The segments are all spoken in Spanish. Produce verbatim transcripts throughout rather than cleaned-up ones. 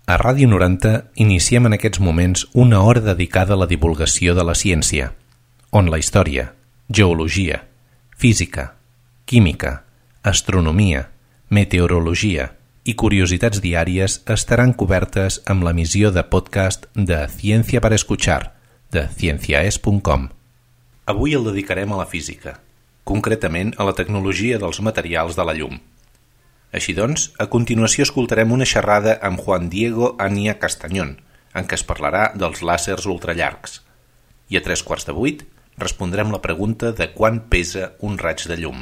A Ràdio noranta iniciem en aquests moments una hora dedicada a la divulgació de la ciència, on la història, geologia, física, química, astronomia, meteorologia i curiositats diàries estaran cobertes amb l'emissió de podcast de Ciència para Escuchar, de cienciaes punt com. Avui el dedicarem a la física, concretament a la tecnologia dels materials de la llum. Així doncs, a continuació escoltarem una xerrada amb Juan Diego Ania Castañón, en què es parlarà dels làsers ultrallargs. I a tres quarts de vuit respondrem la pregunta de quant pesa un raig de llum.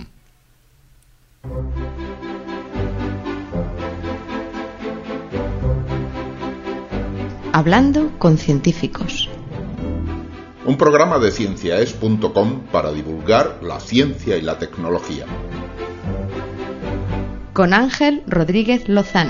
Hablando con científicos. Un programa de cienciaes punto com para divulgar la ciencia y la tecnología. Con Ángel Rodríguez Lozano.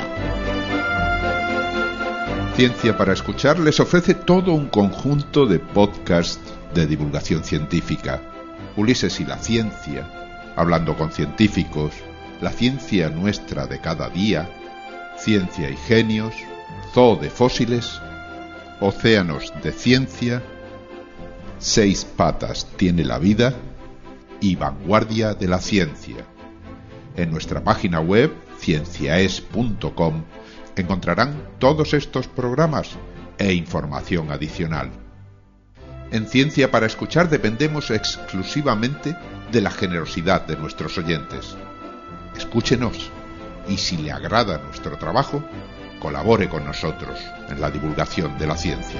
Ciencia para Escuchar les ofrece todo un conjunto de podcasts de divulgación científica. Ulises y la ciencia, Hablando con científicos, La ciencia nuestra de cada día, Ciencia y genios, Zoo de fósiles, Océanos de ciencia, Seis patas tiene la vida y Vanguardia de la ciencia. En nuestra página web, cienciaes punto com, encontrarán todos estos programas e información adicional. En Ciencia para Escuchar dependemos exclusivamente de la generosidad de nuestros oyentes. Escúchenos y si le agrada nuestro trabajo, colabore con nosotros en la divulgación de la ciencia.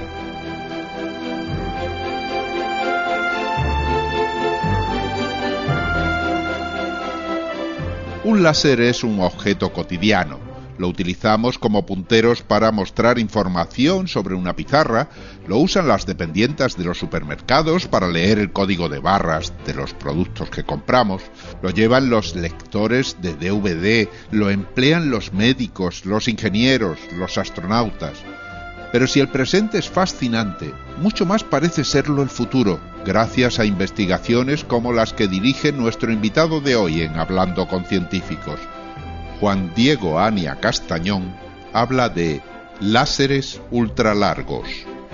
Un láser es un objeto cotidiano. Lo utilizamos como punteros para mostrar información sobre una pizarra, lo usan las dependientas de los supermercados para leer el código de barras de los productos que compramos, lo llevan los lectores de D V D, lo emplean los médicos, los ingenieros, los astronautas. Pero si el presente es fascinante, mucho más parece serlo el futuro, gracias a investigaciones como las que dirige nuestro invitado de hoy en Hablando con Científicos. Juan Diego Ania Castañón habla de láseres ultralargos.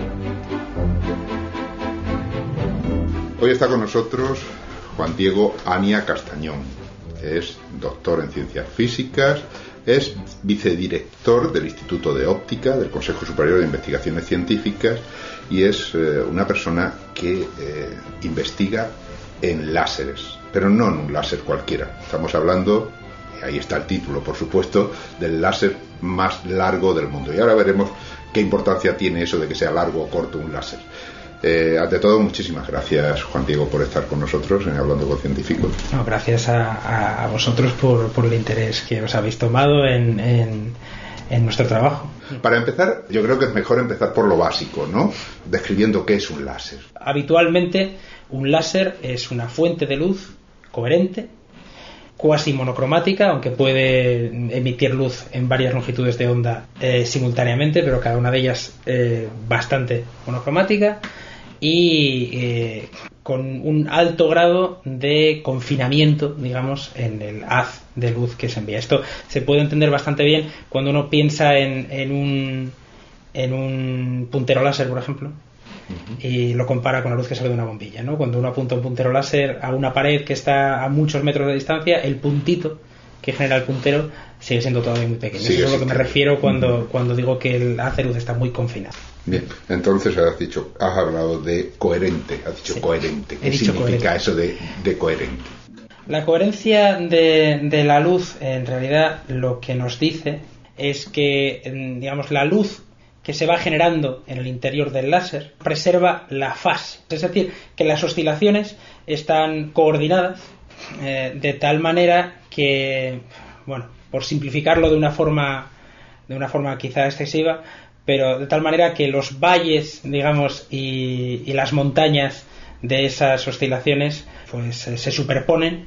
Hoy está con nosotros Juan Diego Ania Castañón. Es doctor en ciencias físicas, es vicedirector del Instituto de Óptica del Consejo Superior de Investigaciones Científicas y es eh, una persona que eh, investiga en láseres, pero no en un láser cualquiera. Estamos hablando, y ahí está el título, por supuesto, del láser más largo del mundo. Y ahora veremos qué importancia tiene eso de que sea largo o corto un láser. Eh, ante todo, muchísimas gracias, Juan Diego, por estar con nosotros en Hablando con Científicos. No, gracias a, a, a vosotros por, por el interés que os habéis tomado en, en, en nuestro trabajo. Para empezar, yo creo que es mejor empezar por lo básico, ¿no? Describiendo qué es un láser. Habitualmente, un láser es una fuente de luz coherente, cuasi monocromática, aunque puede emitir luz en varias longitudes de onda eh, simultáneamente, pero cada una de ellas eh, bastante monocromática, y eh, con un alto grado de confinamiento, digamos, en el haz de luz que se envía. Esto se puede entender bastante bien cuando uno piensa en, en, un, en un puntero láser, por ejemplo, uh-huh, y lo compara con la luz que sale de una bombilla, ¿no? Cuando uno apunta un puntero láser a una pared que está a muchos metros de distancia, el puntito que genera el puntero sigue siendo todavía muy pequeño. Sí, eso es a lo que me refiero cuando, uh-huh, cuando digo que el haz de luz está muy confinado. Bien, entonces has dicho, has hablado de coherente, has dicho sí, coherente. ¿Qué significa coherente. Eso de, de coherente? La coherencia de, de la luz, en realidad, lo que nos dice es que, digamos, la luz que se va generando en el interior del láser preserva la fase, es decir, que las oscilaciones están coordinadas eh, de tal manera que, bueno, por simplificarlo de una forma, de una forma quizá excesiva, pero de tal manera que los valles, digamos, y, y las montañas de esas oscilaciones pues se superponen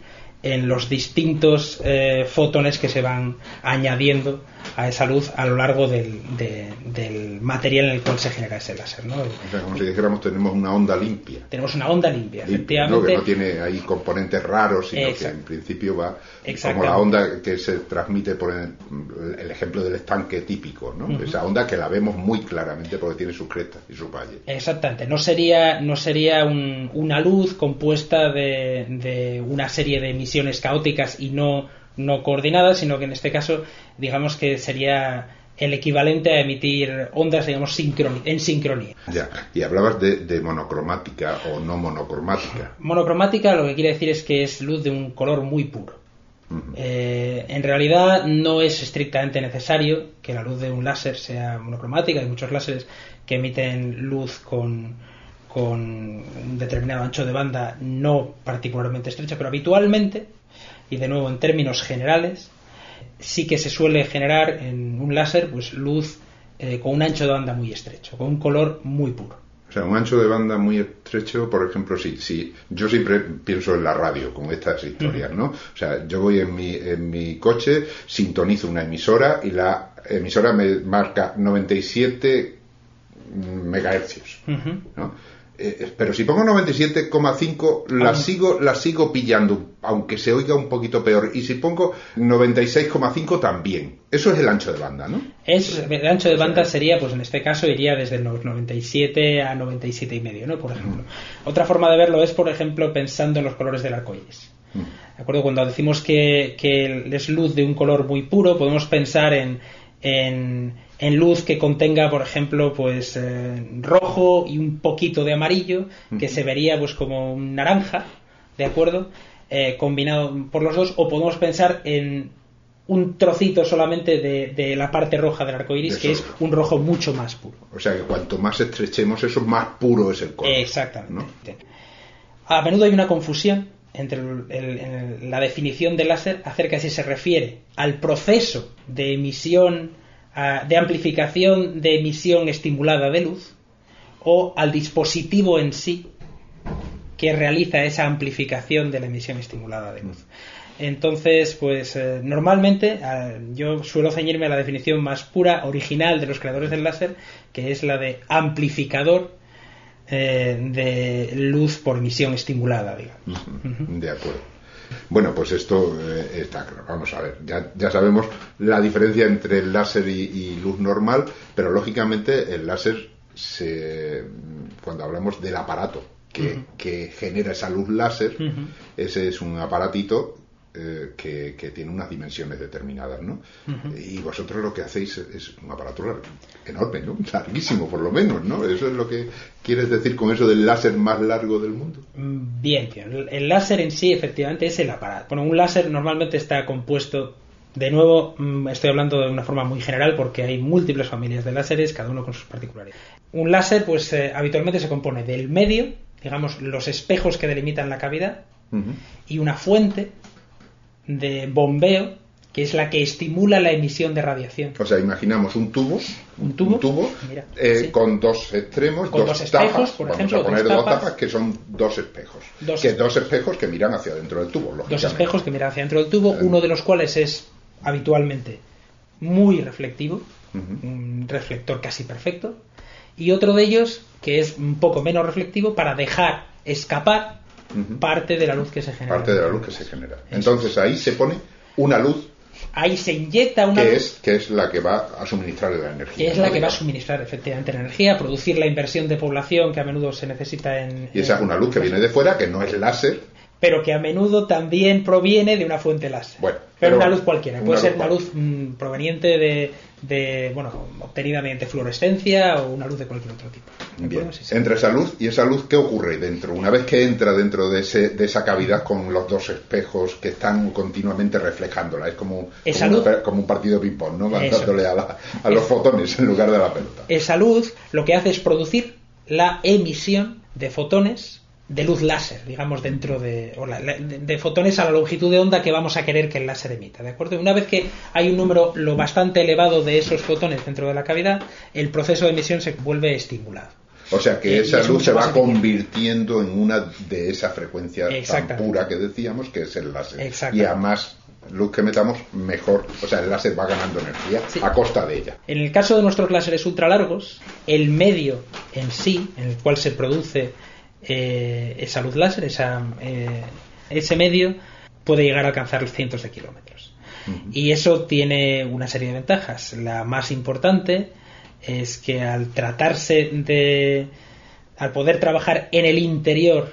en los distintos eh, fotones que se van añadiendo a esa luz a lo largo del, de, del material en el cual se genera ese láser, ¿no? O sea, como si dijéramos, tenemos una onda limpia. Tenemos una onda limpia, limpia, efectivamente. ¿no? Que no tiene ahí componentes raros, sino Exacto. que en principio va como la onda que se transmite por el, el ejemplo del estanque típico, ¿no? Uh-huh. Esa onda que la vemos muy claramente porque tiene sus crestas y sus valles. Exactamente. No sería, no sería un, una luz compuesta de, de una serie de emisiones caóticas y no no coordinadas, sino que en este caso digamos que sería el equivalente a emitir ondas, digamos, sincroni- en sincronía. Ya, y hablabas de, de monocromática o no monocromática. Monocromática lo que quiere decir es que es luz de un color muy puro. Uh-huh. Eh, en realidad no es estrictamente necesario que la luz de un láser sea monocromática. Hay muchos láseres que emiten luz con, con un determinado ancho de banda no particularmente estrecha, pero habitualmente, y de nuevo en términos generales, sí que se suele generar en un láser pues luz eh, con un ancho de banda muy estrecho, con un color muy puro. O sea, un ancho de banda muy estrecho, por ejemplo, si, si yo siempre pienso en la radio con estas historias, ¿no? O sea, yo voy en mi, en mi coche, sintonizo una emisora y la emisora me marca noventa y siete megahercios, uh-huh. ¿no? Eh, pero si pongo noventa y siete coma cinco la ah. sigo la sigo pillando, aunque se oiga un poquito peor, y si pongo noventa y seis coma cinco también. Eso es el ancho de banda, ¿no? Es, el ancho de banda sería, pues en este caso iría desde los noventa y siete a noventa y siete y medio, ¿no? Por ejemplo. Mm. Otra forma de verlo es, por ejemplo, pensando en los colores del arco iris. Mm. ¿De acuerdo? Cuando decimos que, que es luz de un color muy puro, podemos pensar en en en luz que contenga, por ejemplo, pues eh, rojo y un poquito de amarillo, que se vería pues como un naranja, ¿de acuerdo? Eh, combinado por los dos, o podemos pensar en un trocito solamente de, de la parte roja del arco iris, que es un rojo mucho más puro. O sea que cuanto más estrechemos eso, más puro es el color. Exactamente, ¿no? A menudo hay una confusión entre el, el, el, la definición del láser acerca de si se refiere al proceso de emisión, de amplificación de emisión estimulada de luz, o al dispositivo en sí que realiza esa amplificación de la emisión estimulada de luz. Entonces, pues eh, normalmente eh, yo suelo ceñirme a la definición más pura, original de los creadores del láser, que es la de amplificador eh, de luz por emisión estimulada, digamos. Uh-huh. De acuerdo. Bueno, pues esto eh, está claro. Vamos a ver, ya, ya sabemos la diferencia entre el láser y, y luz normal, pero lógicamente el láser, se, cuando hablamos del aparato que, uh-huh. que genera esa luz láser, uh-huh. ese es un aparatito eh, que, que tiene unas dimensiones determinadas, ¿no? Uh-huh. Y vosotros lo que hacéis es un aparato largo, enorme, ¿no? Larguísimo, por lo menos, ¿no? Eso es lo que quieres decir con eso del láser más largo del mundo. Bien, bien. El láser en sí, efectivamente, es el aparato. Bueno, un láser normalmente está compuesto, de nuevo, estoy hablando de una forma muy general porque hay múltiples familias de láseres, cada uno con sus particularidades. Un láser, pues, eh, habitualmente se compone del medio, digamos, los espejos que delimitan la cavidad, uh-huh. y una fuente de bombeo, que es la que estimula la emisión de radiación. O sea, imaginamos un tubo, un tubo, un tubo mira, eh, sí. con dos extremos, con dos, dos espejos, tapas, por vamos ejemplo, a poner dos dos tapas, tapas que son dos espejos, dos que espejos. dos espejos que miran hacia dentro del tubo, lógicamente. Dos espejos que miran hacia dentro del tubo, uno de los cuales es habitualmente muy reflectivo, uh-huh. un reflector casi perfecto, y otro de ellos que es un poco menos reflectivo para dejar escapar uh-huh. parte de la luz que se genera. Parte de la luz que se genera. Entonces ahí se pone una luz. Ahí se inyecta una que luz. Es, que es la que va a suministrar la energía. Que es la que va a suministrar efectivamente la energía, producir la inversión de población que a menudo se necesita en... Y esa en, es una luz que viene de fuera, que no es láser. Pero que a menudo también proviene de una fuente láser. Bueno, pero, pero una luz cualquiera. Una Puede luz ser una cualquiera. luz mmm, proveniente de, de, bueno, obtenida mediante fluorescencia o una luz de cualquier otro tipo. Bien. Sí, sí. Entre esa luz y esa luz, ¿qué ocurre dentro? Una vez que entra dentro de, ese, de esa cavidad con los dos espejos que están continuamente reflejándola, es como, esa como, luz, una, como un partido de ping-pong, ¿no? Mandándole a, la, a los fotones en lugar de la pelota. Esa luz lo que hace es producir la emisión de fotones de luz láser, digamos, dentro de, o la, de, de fotones a la longitud de onda que vamos a querer que el láser emita, ¿de acuerdo? Una vez que hay un número lo bastante elevado de esos fotones dentro de la cavidad, el proceso de emisión se vuelve estimulado. O sea que eh, esa es luz se mucho va más eficiente. convirtiendo en una de esa frecuencia tan Exactamente. pura que decíamos, que es el láser. Exactamente. Y a más luz que metamos, mejor. O sea, el láser va ganando energía Sí. a costa de ella. En el caso de nuestros láseres ultralargos, el medio en sí, en el cual se produce eh, esa luz láser, esa, eh, ese medio, puede llegar a alcanzar cientos de kilómetros. Uh-huh. Y eso tiene una serie de ventajas. La más importante es que al tratarse de... al poder trabajar en el interior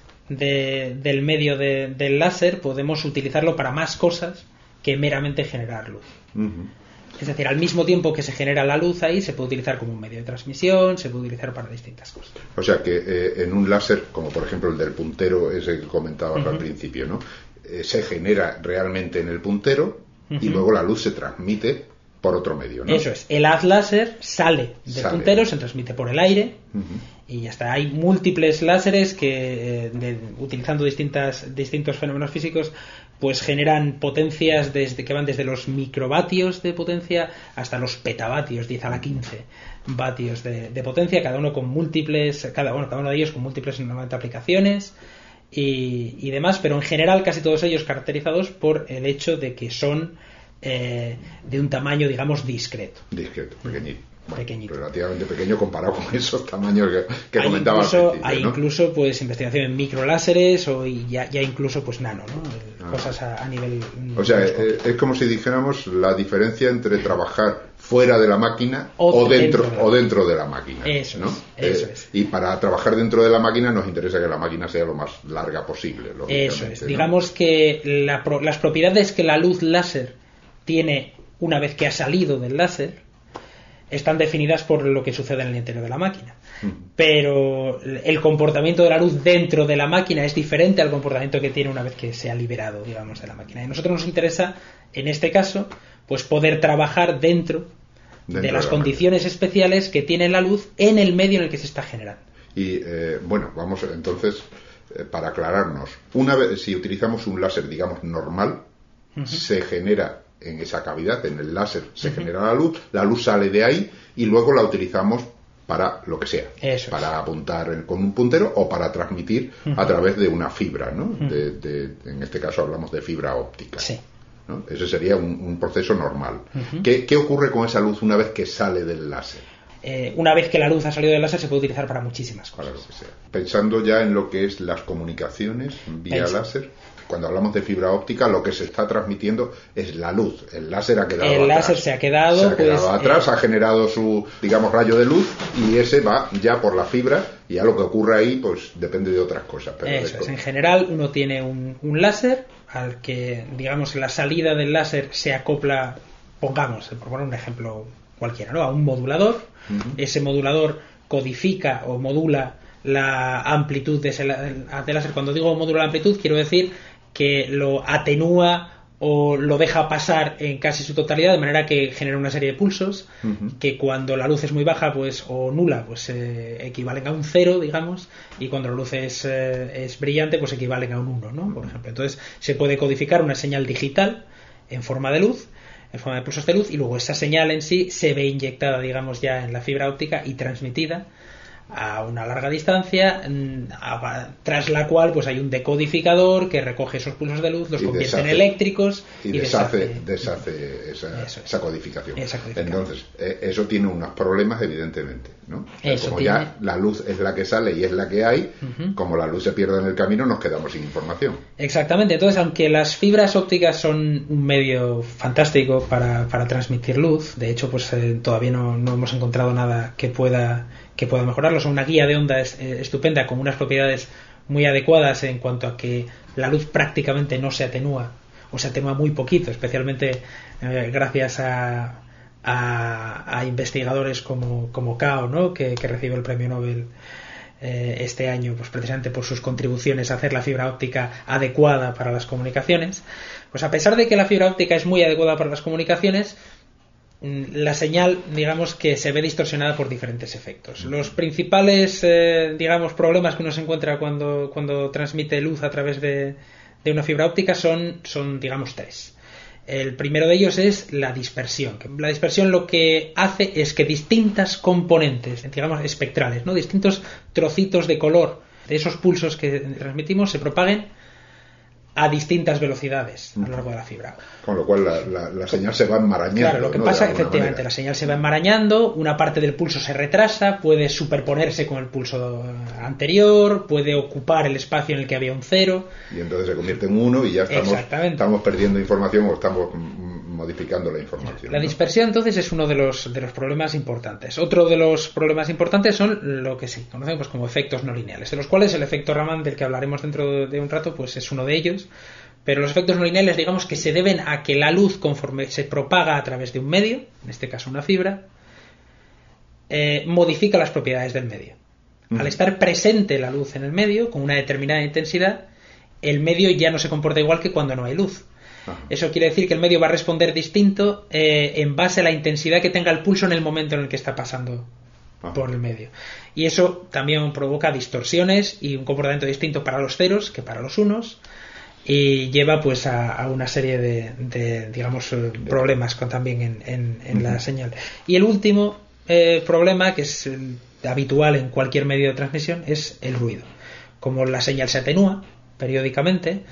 de, del medio de, del láser, podemos utilizarlo para más cosas que meramente generar luz. Uh-huh. Es decir, al mismo tiempo que se genera la luz ahí, se puede utilizar como un medio de transmisión, se puede utilizar para distintas cosas. O sea que eh, en un láser, como por ejemplo el del puntero, ese que comentabas uh-huh. al principio, ¿no? Eh, se genera realmente en el puntero uh-huh. y luego la luz se transmite por otro medio, ¿no? Eso es. El haz láser sale del sale. puntero, se transmite por el aire uh-huh. y ya está. Hay múltiples láseres que, eh, de, utilizando distintas, distintos fenómenos físicos, pues generan potencias desde que van desde los microvatios de potencia hasta los petavatios, diez a la quince vatios de, de potencia, cada uno con múltiples, cada, bueno, cada uno de ellos con múltiples normalmente aplicaciones y, y demás, pero en general casi todos ellos caracterizados por el hecho de que son eh, de un tamaño, digamos, discreto. Discreto, pequeñito. Bueno, pequeñito. Relativamente pequeño comparado con esos tamaños que, que hay comentaba incluso, al principio, hay ¿no? incluso pues investigación en microláseres o ya, ya incluso pues nano, ¿no? Ah. Cosas a, a nivel. O sea, es, es como si dijéramos la diferencia entre trabajar fuera de la máquina o, o dentro, dentro de o dentro de la máquina. Eso ¿no? es, eso eh, es. Y para trabajar dentro de la máquina nos interesa que la máquina sea lo más larga posible. Eso es. ¿no? Digamos que la, las propiedades que la luz láser tiene una vez que ha salido del láser están definidas por lo que sucede en el interior de la máquina. Uh-huh. Pero el comportamiento de la luz dentro de la máquina es diferente al comportamiento que tiene una vez que se ha liberado, digamos, de la máquina. Y a nosotros nos interesa, en este caso, pues poder trabajar dentro, dentro de las de condiciones máquina. especiales que tiene la luz en el medio en el que se está generando. Y, eh, bueno, vamos entonces, eh, para aclararnos, una vez, si utilizamos un láser, digamos, normal, uh-huh. se genera en esa cavidad, en el láser, se uh-huh. genera la luz, la luz sale de ahí y luego la utilizamos para lo que sea, Eso para es. apuntar con un puntero o para transmitir uh-huh. a través de una fibra, ¿no? Uh-huh. De, de, en este caso hablamos de fibra óptica. Sí. ¿no? Ese sería un, un proceso normal. Uh-huh. ¿Qué, ¿Qué ocurre con esa luz una vez que sale del láser? Eh, una vez que la luz ha salido del láser se puede utilizar para muchísimas cosas. Para lo que sea. Pensando ya en lo que es las comunicaciones vía Pensa. láser, cuando hablamos de fibra óptica, lo que se está transmitiendo es la luz. El láser ha quedado el atrás. láser se ha quedado, se ha quedado pues, atrás, eh, ha generado su, digamos, rayo de luz y ese va ya por la fibra y ya lo que ocurre ahí, pues depende de otras cosas. Pero Eso de es. En general, uno tiene un, un láser al que, digamos, la salida del láser se acopla, pongamos, por poner un ejemplo cualquiera, ¿no? A un modulador. Uh-huh. Ese modulador codifica o modula la amplitud de ese de láser. Cuando digo modula la amplitud, quiero decir que lo atenúa o lo deja pasar en casi su totalidad, de manera que genera una serie de pulsos uh-huh. que cuando la luz es muy baja pues o nula pues eh, equivalen a un cero, digamos, y cuando la luz es, eh, es brillante pues equivalen a un uno, ¿no? Por ejemplo. Entonces se puede codificar una señal digital en forma de luz, en forma de pulsos de luz, y luego esa señal en sí se ve inyectada, digamos, ya en la fibra óptica y transmitida a una larga distancia, a, tras la cual pues hay un decodificador que recoge esos pulsos de luz, los y convierte deshace, en eléctricos y, y deshace, deshace, deshace esa, eso, esa, codificación. esa codificación. Entonces, eh, eso tiene unos problemas, evidentemente, ¿no? Eso como tiene... ya la luz es la que sale y es la que hay, uh-huh. como la luz se pierde en el camino, nos quedamos sin información. Exactamente. Entonces, aunque las fibras ópticas son un medio fantástico para, para transmitir luz, de hecho, pues eh, todavía no, no hemos encontrado nada que pueda que pueda mejorarlo. Son una guía de onda es, eh, estupenda, con unas propiedades muy adecuadas en cuanto a que la luz prácticamente no se atenúa o se atenúa muy poquito, especialmente eh, gracias a, a, a investigadores como, como Cao, ¿no? que, que recibe el premio Nobel eh, este año, pues precisamente por sus contribuciones a hacer la fibra óptica adecuada para las comunicaciones. Pues a pesar de que la fibra óptica es muy adecuada para las comunicaciones, la señal, digamos, que se ve distorsionada por diferentes efectos. Los principales, eh, digamos, problemas que uno se encuentra cuando, cuando transmite luz a través de, de una fibra óptica son, son, digamos, tres. El primero de ellos es la dispersión. La dispersión lo que hace es que distintas componentes, digamos espectrales, ¿no? distintos trocitos de color de esos pulsos que transmitimos se propaguen a distintas velocidades a lo largo de la fibra. Con lo cual la, la, la señal se va enmarañando. Claro, lo que ¿no? pasa, efectivamente, manera. la señal se va enmarañando, una parte del pulso se retrasa, puede superponerse con el pulso anterior, puede ocupar el espacio en el que había un cero. Y entonces se convierte en uno y ya estamos, estamos perdiendo información o estamos modificando la información. La ¿no? dispersión, entonces, es uno de los, de los problemas importantes. Otro de los problemas importantes son lo que se conocemos como efectos no lineales, de los cuales el efecto Raman, del que hablaremos dentro de un rato, pues es uno de ellos. Pero los efectos no lineales, digamos que se deben a que la luz, conforme se propaga a través de un medio, en este caso una fibra, eh, modifica las propiedades del medio. Uh-huh. Al estar presente la luz en el medio, con una determinada intensidad, el medio ya no se comporta igual que cuando no hay luz. Uh-huh. Eso quiere decir que el medio va a responder distinto eh, en base a la intensidad que tenga el pulso en el momento en el que está pasando uh-huh. por el medio. Y eso también provoca distorsiones y un comportamiento distinto para los ceros que para los unos. Y lleva pues a, a una serie de, de digamos eh, problemas con, también en, en, en uh-huh. la señal. Y el último eh, problema, que es el habitual en cualquier medio de transmisión, es el ruido. Como la señal se atenúa periódicamente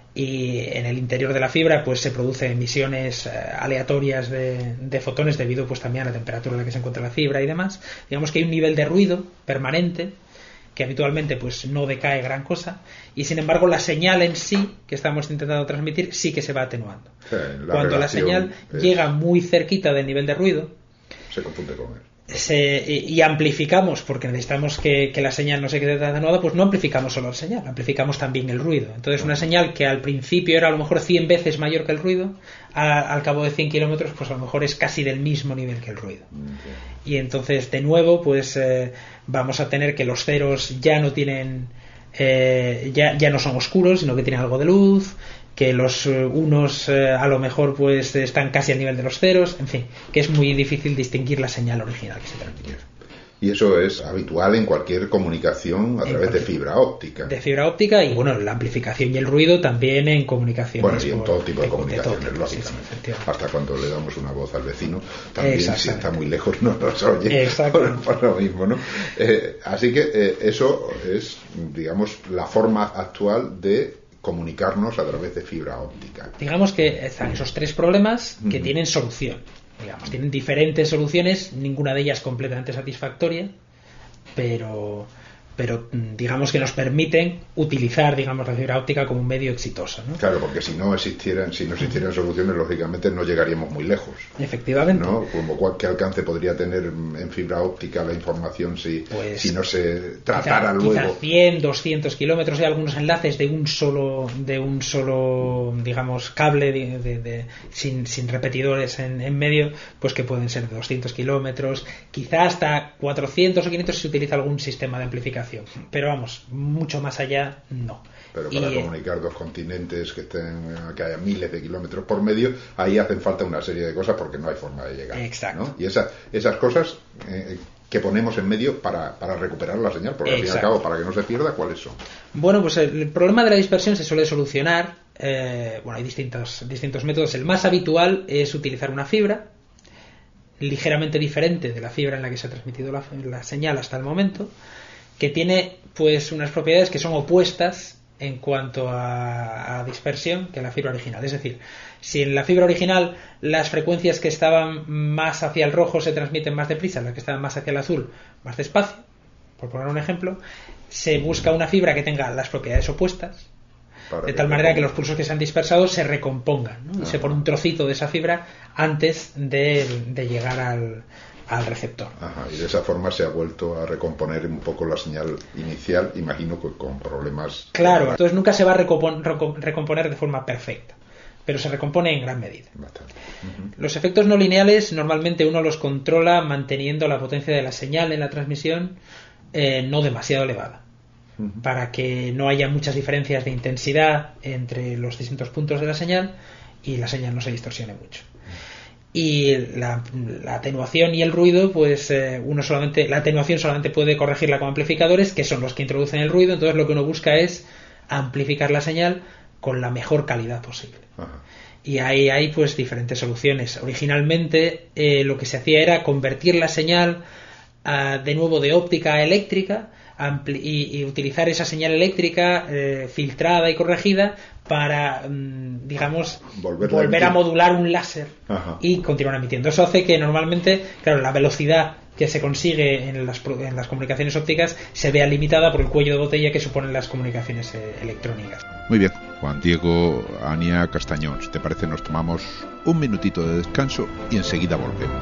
y en el interior de la fibra pues se producen emisiones eh, aleatorias de, de fotones debido pues también a la temperatura en la que se encuentra la fibra y demás, digamos que hay un nivel de ruido permanente que habitualmente pues no decae gran cosa, y sin embargo la señal en sí que estamos intentando transmitir sí que se va atenuando. Sí, la Cuando la señal es... llega muy cerquita del nivel de ruido, se confunde con él. Se, y, y amplificamos, porque necesitamos que, que la señal no se quede atenuada, pues no amplificamos solo la señal, amplificamos también el ruido. Entonces una señal que al principio era a lo mejor cien veces mayor que el ruido, a, al cabo de cien kilómetros pues a lo mejor es casi del mismo nivel que el ruido. Okay. Y entonces de nuevo pues eh, vamos a tener que los ceros ya no tienen eh, ya, ya no son oscuros, sino que tienen algo de luz, que los unos eh, a lo mejor pues están casi al nivel de los ceros, en fin, que es muy difícil distinguir la señal original que se transmite. Y eso es habitual en cualquier comunicación a en través de fibra óptica. De fibra óptica y, bueno, la amplificación y el ruido también en comunicaciones. Bueno, y en todo tipo de, de comunicaciones, de tipo, lógicamente. Sí, sí, hasta cuando le damos una voz al vecino, también si está muy lejos no nos oye. Por, por lo mismo, ¿no? Eh, así que eh, eso es, digamos, la forma actual de comunicarnos a través de fibra óptica. Digamos que están esos tres problemas que uh-huh. tienen solución. Digamos, tienen diferentes soluciones, ninguna de ellas completamente satisfactoria, pero pero digamos que nos permiten utilizar, digamos, la fibra óptica como un medio exitoso, ¿no? Claro, porque si no existieran, si no existieran soluciones, lógicamente no llegaríamos muy lejos. Efectivamente. ¿No? Como cuál, qué alcance podría tener en fibra óptica la información si, pues, si no se tratara quizá, luego. Quizá cien, doscientos kilómetros, hay algunos enlaces de un solo, de un solo, digamos, cable de, de, de, sin, sin repetidores en, en medio, pues que pueden ser de doscientos kilómetros, quizá hasta cuatrocientos o quinientos si se utiliza algún sistema de amplificación. Pero vamos, mucho más allá no. Pero para y, comunicar dos continentes que estén que haya miles de kilómetros por medio, ahí hacen falta una serie de cosas porque no hay forma de llegar. Exacto. ¿no? Y esa, esas cosas eh, que ponemos en medio para, para recuperar la señal, porque Exacto. al fin y al cabo, para que no se pierda, ¿cuáles son? Bueno, pues el, el problema de la dispersión se suele solucionar. Eh, bueno, hay distintos, distintos métodos. El más habitual es utilizar una fibra ligeramente diferente de la fibra en la que se ha transmitido la, la señal hasta el momento, que tiene pues unas propiedades que son opuestas en cuanto a, a dispersión que la fibra original. Es decir, si en la fibra original las frecuencias que estaban más hacia el rojo se transmiten más deprisa, las que estaban más hacia el azul más despacio, por poner un ejemplo, se busca una fibra que tenga las propiedades opuestas, Para de tal manera que los pulsos que se han dispersado se recompongan, ¿no? Y se pone un trocito de esa fibra antes de, de llegar al al receptor. Ajá, y de esa forma se ha vuelto a recomponer un poco la señal inicial, imagino que con problemas. Claro, entonces nunca se va a recompon- recomponer de forma perfecta, pero se recompone en gran medida. Uh-huh. Los efectos no lineales normalmente uno los controla manteniendo la potencia de la señal en la transmisión eh, no demasiado elevada, uh-huh. para que no haya muchas diferencias de intensidad entre los distintos puntos de la señal y la señal no se distorsione mucho. Y la, la atenuación y el ruido, pues eh, uno solamente, la atenuación solamente puede corregirla con amplificadores, que son los que introducen el ruido. Entonces lo que uno busca es amplificar la señal con la mejor calidad posible. Ajá. Y ahí hay pues diferentes soluciones. Originalmente eh, lo que se hacía era convertir la señal uh, de nuevo de óptica a eléctrica y, y utilizar esa señal eléctrica eh, filtrada y corregida para, digamos, volver, volver a modular un láser. Ajá. Y continuar emitiendo. Eso hace que normalmente, claro, la velocidad que se consigue en las, en las comunicaciones ópticas se vea limitada por el cuello de botella que suponen las comunicaciones eh, electrónicas. Muy bien, Juan Diego, Ania Castañón, si te parece nos tomamos un minutito de descanso y enseguida volvemos.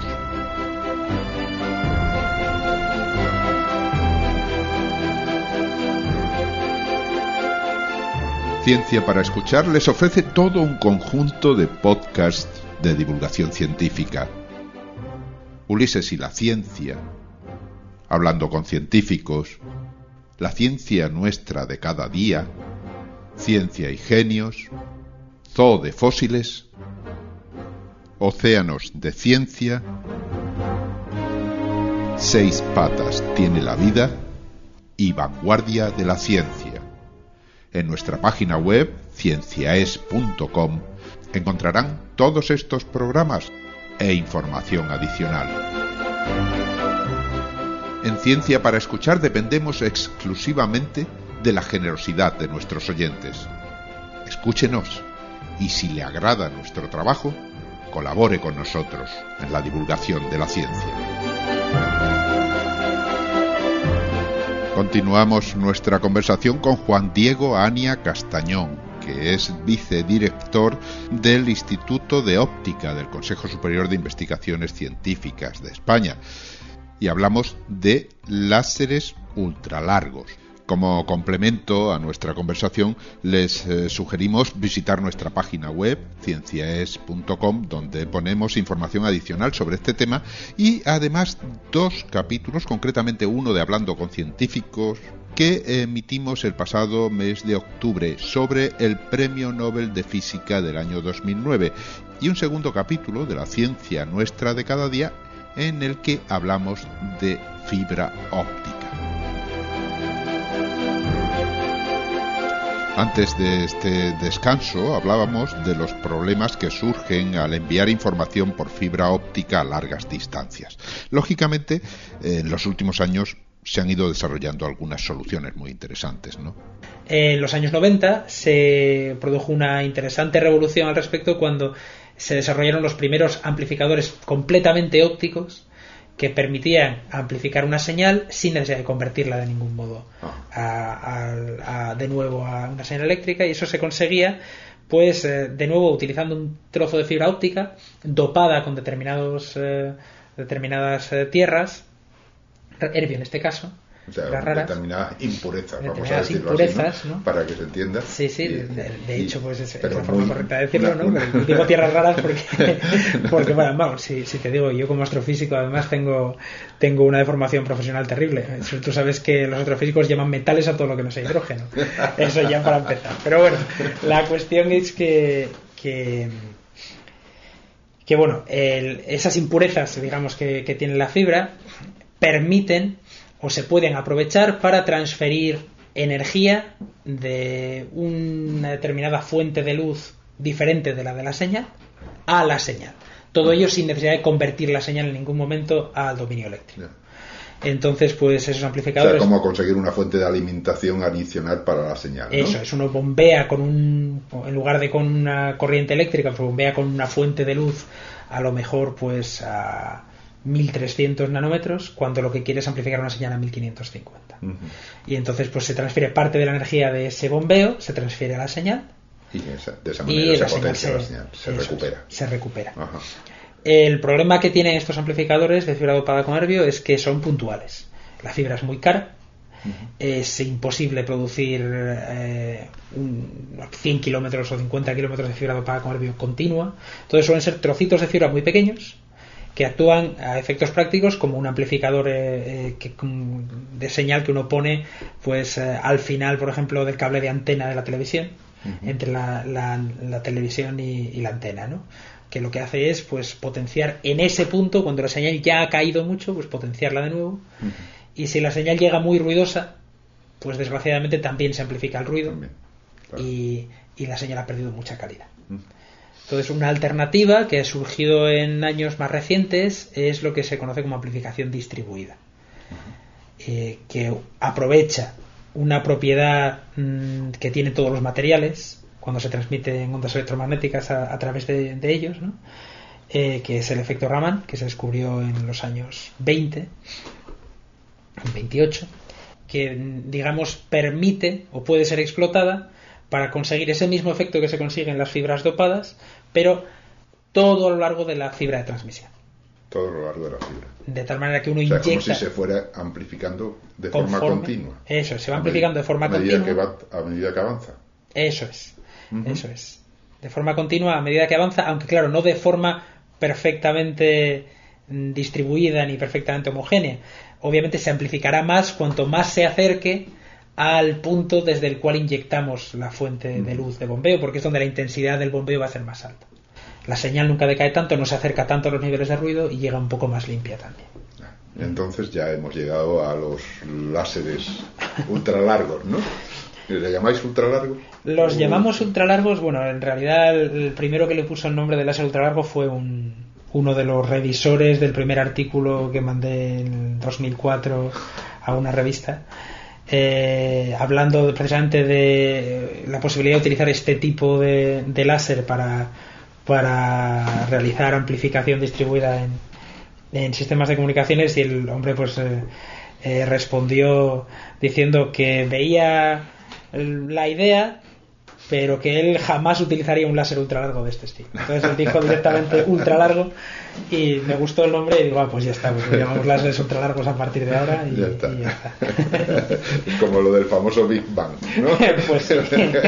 Ciencia para Escuchar les ofrece todo un conjunto de podcasts de divulgación científica. Ulises y la ciencia, hablando con científicos, la ciencia nuestra de cada día, Ciencia y Genios, Zoo de Fósiles, Océanos de Ciencia, Seis Patas tiene la vida y Vanguardia de la Ciencia. En nuestra página web, cienciaes punto com, encontrarán todos estos programas e información adicional. En Ciencia para Escuchar dependemos exclusivamente de la generosidad de nuestros oyentes. Escúchenos y si le agrada nuestro trabajo, colabore con nosotros en la divulgación de la ciencia. Continuamos nuestra conversación con Juan Diego Ania Castañón, que es vicedirector del Instituto de Óptica del Consejo Superior de Investigaciones Científicas de España. Y hablamos de láseres ultralargos. Como complemento a nuestra conversación, les eh, sugerimos visitar nuestra página web, cienciaes punto com, donde ponemos información adicional sobre este tema y además dos capítulos, concretamente uno de Hablando con Científicos, que emitimos el pasado mes de octubre sobre el Premio Nobel de Física del año dos mil nueve, y un segundo capítulo de La Ciencia Nuestra de Cada Día, en el que hablamos de fibra óptica. Antes de este descanso hablábamos de los problemas que surgen al enviar información por fibra óptica a largas distancias. Lógicamente, en los últimos años se han ido desarrollando algunas soluciones muy interesantes, ¿no? En los años noventa se produjo una interesante revolución al respecto cuando se desarrollaron los primeros amplificadores completamente ópticos que permitían amplificar una señal sin necesidad de convertirla de ningún modo a, a, a, de nuevo a una señal eléctrica, y eso se conseguía pues eh, de nuevo utilizando un trozo de fibra óptica dopada con determinados eh, determinadas eh, tierras, herbio en este caso, o sea, raras, determinadas impurezas, determinadas vamos a decirlo impurezas, así, ¿no? ¿no? Para que se entienda. Sí, sí, y, de, de hecho, pues es, es la forma muy, correcta de decirlo, una, ¿no? Una... Pero digo tierras raras porque, porque bueno, vamos, si, si te digo, yo como astrofísico además tengo, tengo una deformación profesional terrible. Tú sabes que los astrofísicos llaman metales a todo lo que no sea hidrógeno. Eso ya para empezar. Pero bueno, la cuestión es que, que, que bueno, el, esas impurezas, digamos, que, que tiene la fibra, permiten o se pueden aprovechar para transferir energía de una determinada fuente de luz diferente de la de la señal a la señal. Todo ello sin necesidad de convertir la señal en ningún momento al dominio eléctrico. Entonces, pues esos amplificadores... O sea, como conseguir una fuente de alimentación adicional para la señal, ¿no? Eso, es uno bombea con un... En lugar de con una corriente eléctrica, pues bombea con una fuente de luz a lo mejor pues a mil trescientos nanómetros, cuando lo que quiere es amplificar una señal a mil quinientos cincuenta. Uh-huh. Y entonces pues se transfiere parte de la energía de ese bombeo, se transfiere a la señal y esa, de esa manera y se la potencia señal la señal, se eso, recupera. Se recupera. Ajá. El problema que tienen estos amplificadores de fibra dopada con herbio es que son puntuales. La fibra es muy cara, uh-huh. Es imposible producir eh, un, cien kilómetros o cincuenta kilómetros de fibra dopada con herbio continua. Entonces suelen ser trocitos de fibra muy pequeños que actúan a efectos prácticos como un amplificador eh, eh, que, de señal que uno pone pues eh, al final, por ejemplo, del cable de antena de la televisión, uh-huh. entre la, la, la televisión y, y la antena, ¿no? Que lo que hace es pues potenciar en ese punto, cuando la señal ya ha caído mucho, pues potenciarla de nuevo. Uh-huh. Y si la señal llega muy ruidosa, pues desgraciadamente también se amplifica el ruido, claro. y, y la señal ha perdido mucha calidad. Uh-huh. Entonces, una alternativa que ha surgido en años más recientes es lo que se conoce como amplificación distribuida, eh, que aprovecha una propiedad mmm, que tienen todos los materiales cuando se transmiten ondas electromagnéticas a, a través de, de ellos, ¿no? eh, que es el efecto Raman, que se descubrió en los años veinte, veintiocho, que digamos permite o puede ser explotada para conseguir ese mismo efecto que se consigue en las fibras dopadas, pero todo a lo largo de la fibra de transmisión. Todo a lo largo de la fibra. De tal manera que uno o sea, inyecta... como si se fuera amplificando de conforme, forma continua. Eso, se va amplificando de forma a medida continua. Que va, a medida que avanza. Eso es. Uh-huh. Eso es. De forma continua a medida que avanza, aunque claro, no de forma perfectamente distribuida ni perfectamente homogénea. Obviamente se amplificará más cuanto más se acerque al punto desde el cual inyectamos la fuente de luz de bombeo, porque es donde la intensidad del bombeo va a ser más alta. La señal nunca decae tanto, no se acerca tanto a los niveles de ruido y llega un poco más limpia también. Entonces ya hemos llegado a los láseres ultra largos, ¿no? ¿Le llamáis ultra largos? Los llamamos ultra largos. Bueno, en realidad el primero que le puso el nombre de láser ultra largo fue un, uno de los revisores del primer artículo que mandé en dos mil cuatro a una revista. Eh, hablando precisamente de la posibilidad de utilizar este tipo de, de láser para, para realizar amplificación distribuida en, en sistemas de comunicaciones, y el hombre pues eh, eh, respondió diciendo que veía la idea, pero que él jamás utilizaría un láser ultra largo de este estilo. Entonces él dijo directamente ultra largo y me gustó el nombre y digo, ah, pues ya está, pues llamamos láseres ultra largos a partir de ahora y ya está. Y ya está. Es como lo del famoso Big Bang, ¿no? Pues sí.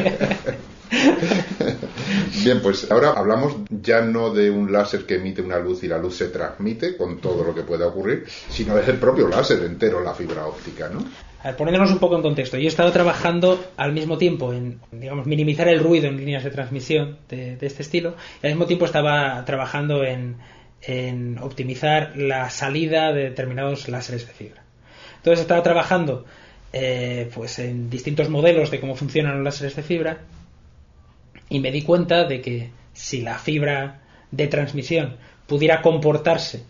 Bien, pues ahora hablamos ya no de un láser que emite una luz y la luz se transmite con todo lo que pueda ocurrir, sino es el propio láser entero, la fibra óptica, ¿no? A ver, poniéndonos un poco en contexto, yo he estado trabajando al mismo tiempo en, digamos, minimizar el ruido en líneas de transmisión de, de este estilo, y al mismo tiempo estaba trabajando en, en optimizar la salida de determinados láseres de fibra. Entonces estaba trabajando eh, pues en distintos modelos de cómo funcionan los láseres de fibra, y me di cuenta de que si la fibra de transmisión pudiera comportarse,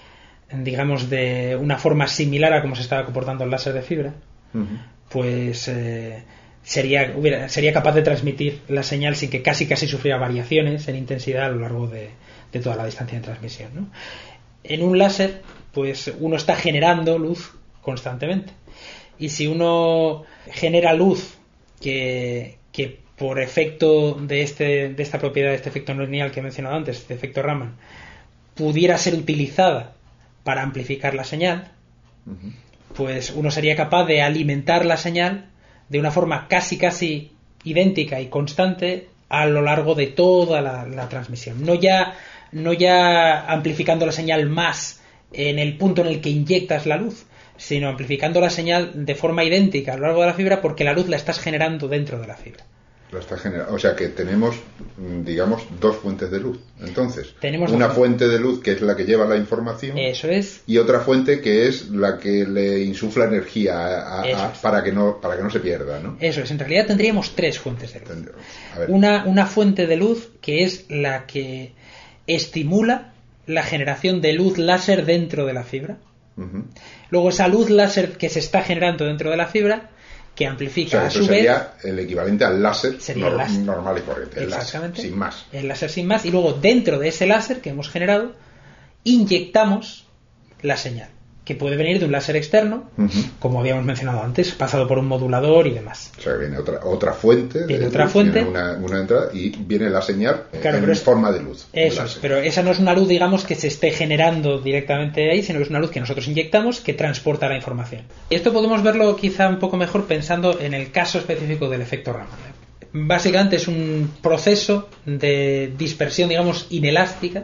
digamos, de una forma similar a cómo se estaba comportando el láser de fibra, uh-huh. pues eh, sería, hubiera, sería capaz de transmitir la señal sin que casi casi sufriera variaciones en intensidad a lo largo de, de toda la distancia de transmisión, ¿no? En un láser, pues uno está generando luz constantemente, y si uno genera luz que, que por efecto de, este, de esta propiedad, de este efecto no lineal que he mencionado antes, este efecto Raman, pudiera ser utilizada para amplificar la señal, uh-huh. pues uno sería capaz de alimentar la señal de una forma casi casi idéntica y constante a lo largo de toda la, la transmisión. No ya, no ya amplificando la señal más en el punto en el que inyectas la luz, sino amplificando la señal de forma idéntica a lo largo de la fibra, porque la luz la estás generando dentro de la fibra. Lo está generando. O sea que tenemos, digamos, dos fuentes de luz. Entonces, tenemos una fuente de luz que es la que lleva la información. Eso es. Y otra fuente que es la que le insufla energía a, a, a, para que no para que no se pierda, ¿no? Eso es. En realidad tendríamos tres fuentes de luz. A ver. Una, una fuente de luz que es la que estimula la generación de luz láser dentro de la fibra. Uh-huh. Luego esa luz láser que se está generando dentro de la fibra, que amplifica, o sea, a eso su sería vez el equivalente al láser, sería el láser normal y corriente, el exactamente, láser, sin más. El láser sin más, y luego dentro de ese láser que hemos generado inyectamos la señal, que puede venir de un láser externo, uh-huh. como habíamos mencionado antes, pasado por un modulador y demás. O sea, viene otra otra fuente, viene de otra luz, fuente, viene una, una entrada y viene la señal claro, en forma de luz. Eso es, pero esa no es una luz, digamos, que se esté generando directamente de ahí, sino que es una luz que nosotros inyectamos que transporta la información. Esto podemos verlo quizá un poco mejor pensando en el caso específico del efecto Raman. Básicamente es un proceso de dispersión, digamos, inelástica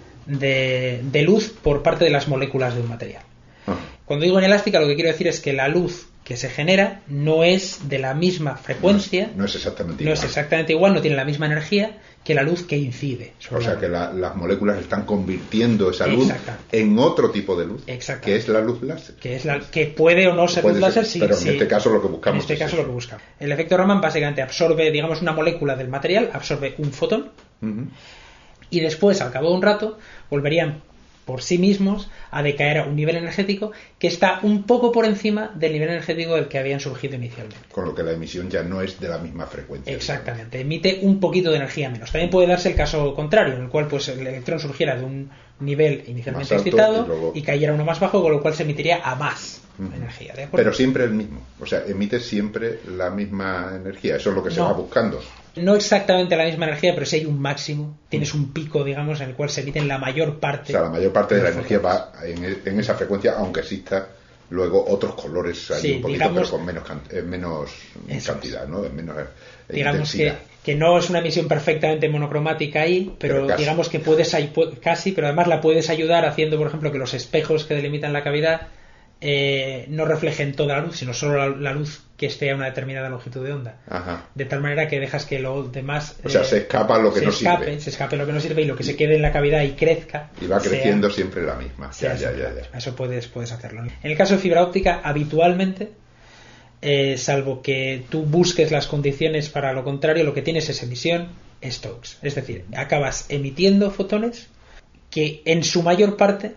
de, de luz por parte de las moléculas de un material. Cuando digo inelástica, lo que quiero decir es que la luz que se genera no es de la misma frecuencia, no es, no es exactamente no igual. es exactamente igual, no tiene la misma energía que la luz que incide. O sea, que la, las moléculas están convirtiendo esa luz en otro tipo de luz, que es la luz láser. Que es la que puede o no ser luz láser, sí, pero en sí, este caso lo que buscamos. En este es caso eso. lo que buscamos. El efecto Raman básicamente absorbe, digamos, una molécula del material, absorbe un fotón. Uh-huh. y después, al cabo de un rato, volverían por sí mismos a decaer a un nivel energético que está un poco por encima del nivel energético del que habían surgido inicialmente. Con lo que la emisión ya no es de la misma frecuencia. Exactamente, digamos. Emite un poquito de energía menos. También puede darse el caso contrario, en el cual pues el electrón surgiera de un nivel inicialmente alto, excitado y, luego... y cayera uno más bajo, con lo cual se emitiría a más uh-huh. energía. ¿De acuerdo? Pero siempre el mismo, o sea, emite siempre la misma energía, eso es lo que se no. va buscando. No exactamente la misma energía, pero si hay un máximo, tienes un pico, digamos, en el cual se emiten la mayor parte. O sea, la mayor parte de la energía va en, en esa frecuencia, aunque exista luego otros colores ahí sí, un poquito, digamos, pero con menos, can, eh, menos cantidad, es. ¿no? En menos eh, digamos intensidad. Que, que no es una emisión perfectamente monocromática ahí, pero, pero digamos que puedes casi, pero además la puedes ayudar haciendo, por ejemplo, que los espejos que delimitan la cavidad eh, no reflejen toda la luz, sino solo la, la luz que esté a una determinada longitud de onda. Ajá. De tal manera que dejas que lo demás... O sea, eh, se escapa lo que no escape, sirve. Se escape lo que no sirve y lo que se quede en la cavidad y crezca... Y va creciendo sea, siempre la misma. Ya, ya, ya, ya. Eso puedes, puedes hacerlo. En el caso de fibra óptica, habitualmente, eh, salvo que tú busques las condiciones para lo contrario, lo que tienes es emisión Stokes. Es decir, acabas emitiendo fotones que en su mayor parte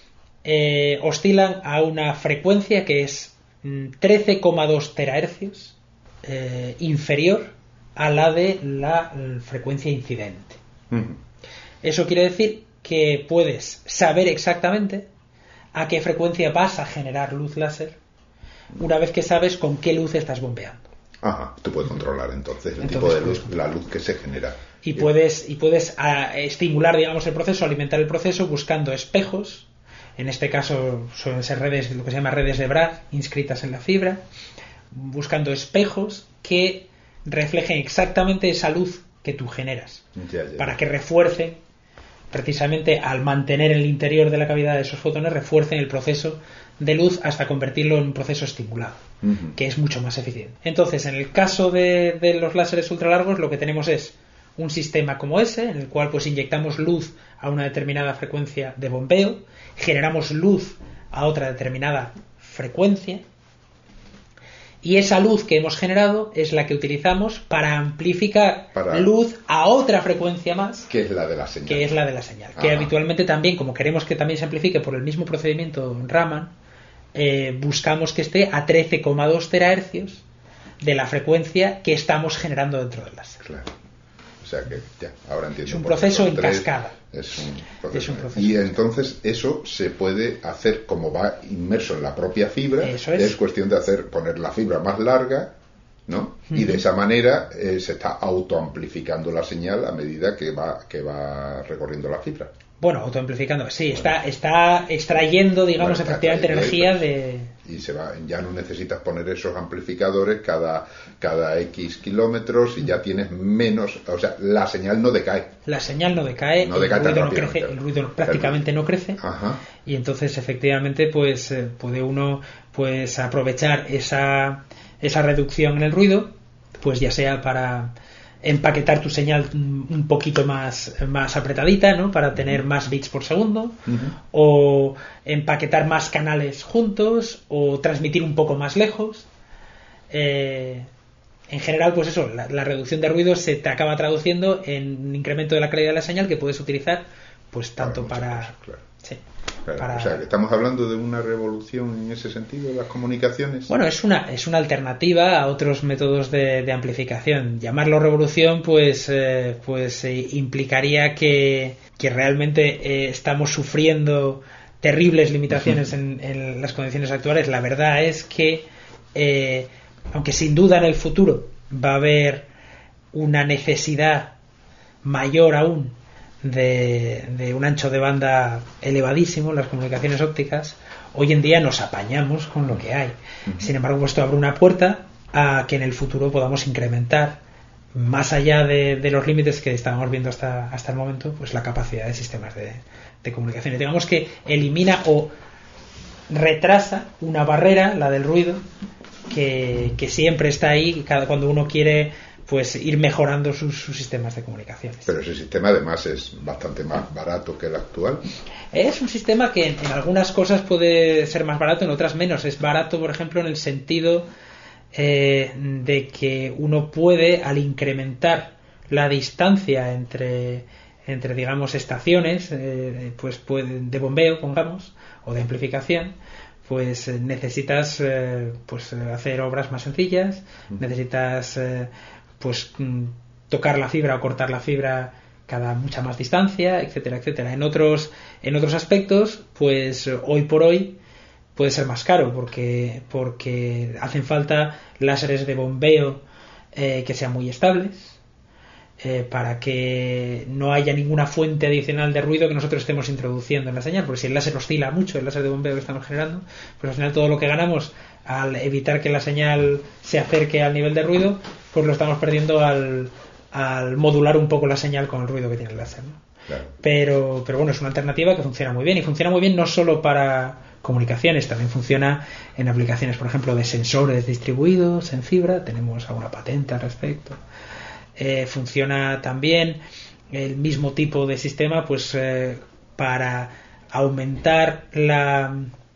eh, oscilan a una frecuencia que es trece coma dos terahercios eh, inferior a la de la frecuencia incidente. Uh-huh. Eso quiere decir que puedes saber exactamente a qué frecuencia vas a generar luz láser una vez que sabes con qué luz estás bombeando. Ajá, tú puedes controlar entonces el entonces, tipo de luz, la luz que se genera. Y puedes, y puedes a, estimular, digamos, el proceso, alimentar el proceso buscando espejos. En este caso suelen ser redes, lo que se llama redes de Bragg, inscritas en la fibra, buscando espejos que reflejen exactamente esa luz que tú generas, ya, ya. para que refuercen, precisamente al mantener el interior de la cavidad de esos fotones, refuercen el proceso de luz hasta convertirlo en un proceso estimulado, uh-huh. que es mucho más eficiente. Entonces, en el caso de, de los láseres ultralargos, lo que tenemos es un sistema como ese, en el cual pues inyectamos luz a una determinada frecuencia de bombeo, generamos luz a otra determinada frecuencia, y esa luz que hemos generado es la que utilizamos para amplificar para... luz a otra frecuencia más, que es la de la señal, que es la de la señal, que habitualmente también, como queremos que también se amplifique por el mismo procedimiento Raman, eh, buscamos que esté a trece coma dos terahercios de la frecuencia que estamos generando dentro del láser. Claro. O sea que ya, ahora entiendo. Es un proceso en tres, cascada. Es un, proceso. es un proceso. Y entonces eso se puede hacer como va inmerso en la propia fibra. Eso es. Es cuestión de hacer poner la fibra más larga, ¿no? Uh-huh. Y de esa manera eh, se está autoamplificando la señal a medida que va que va recorriendo la fibra. Bueno, autoamplificando, sí, bueno. está está extrayendo, digamos, bueno, efectivamente energía de... Y se va, ya no necesitas poner esos amplificadores cada, cada X kilómetros y ya tienes menos, o sea, la señal no decae. La señal no decae, no el, decae ruido no crece, el ruido prácticamente no crece. Ajá. Y entonces, efectivamente, pues eh, puede uno pues aprovechar esa, esa reducción en el ruido, pues ya sea para empaquetar tu señal un poquito más, más apretadita, ¿no? Para tener más bits por segundo, uh-huh. o empaquetar más canales juntos, o transmitir un poco más lejos. Eh, en general, pues eso, la, la reducción de ruido se te acaba traduciendo en un incremento de la calidad de la señal que puedes utilizar, pues tanto para... Cosas, claro. Sí. Claro, para... O sea, que estamos hablando de una revolución en ese sentido de las comunicaciones. Bueno, es una es una alternativa a otros métodos de, de amplificación. Llamarlo revolución, pues eh, pues eh, implicaría que, que realmente eh, estamos sufriendo terribles limitaciones en, en las condiciones actuales. La verdad es que, eh, aunque sin duda en el futuro va a haber una necesidad mayor aún De, de un ancho de banda elevadísimo en las comunicaciones ópticas, hoy en día nos apañamos con lo que hay. Uh-huh. Sin embargo, esto abre una puerta a que en el futuro podamos incrementar, más allá de, de los límites que estábamos viendo hasta, hasta el momento, pues la capacidad de sistemas de, de comunicaciones. Digamos que elimina o retrasa una barrera, la del ruido, que, que siempre está ahí cada, cuando uno quiere pues ir mejorando sus, sus sistemas de comunicaciones. Pero ese sistema además es bastante más barato que el actual. Es un sistema que en, en algunas cosas puede ser más barato, en otras menos. Es barato, por ejemplo, en el sentido eh, de que uno puede, al incrementar la distancia entre entre digamos estaciones eh, pues pueden, de bombeo, pongamos, o de amplificación, pues eh, necesitas eh, pues hacer obras más sencillas, necesitas eh, pues tocar la fibra o cortar la fibra cada mucha más distancia, etcétera, etcétera. En otros en otros aspectos, pues hoy por hoy puede ser más caro porque porque hacen falta láseres de bombeo eh, que sean muy estables, eh, para que no haya ninguna fuente adicional de ruido que nosotros estemos introduciendo en la señal, porque si el láser oscila mucho, el láser de bombeo que estamos generando, pues al final todo lo que ganamos al evitar que la señal se acerque al nivel de ruido, pues lo estamos perdiendo al, al modular un poco la señal con el ruido que tiene el láser, ¿no? Claro. Pero, pero bueno, es una alternativa que funciona muy bien, y funciona muy bien no solo para comunicaciones, también funciona en aplicaciones, por ejemplo, de sensores distribuidos en fibra. Tenemos alguna patente al respecto. Eh, funciona también el mismo tipo de sistema pues eh, para aumentar la,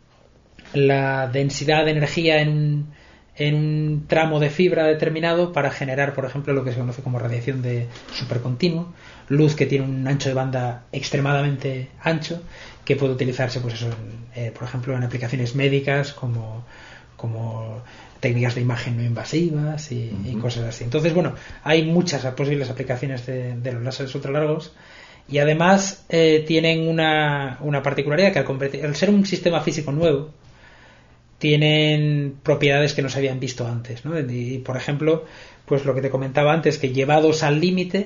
la densidad de energía en un, en un tramo de fibra determinado para generar, por ejemplo, lo que se conoce como radiación de supercontinuo, luz que tiene un ancho de banda extremadamente ancho, que puede utilizarse pues eso en, eh, por ejemplo en aplicaciones médicas como, como técnicas de imagen no invasivas y, uh-huh. y cosas así. Entonces, bueno, hay muchas posibles aplicaciones de, de los láseres ultralargos, y además eh, tienen una, una particularidad, que al, competir, al ser un sistema físico nuevo, tienen propiedades que no se habían visto antes, ¿no? Y, por ejemplo, pues lo que te comentaba antes, que llevados al límite,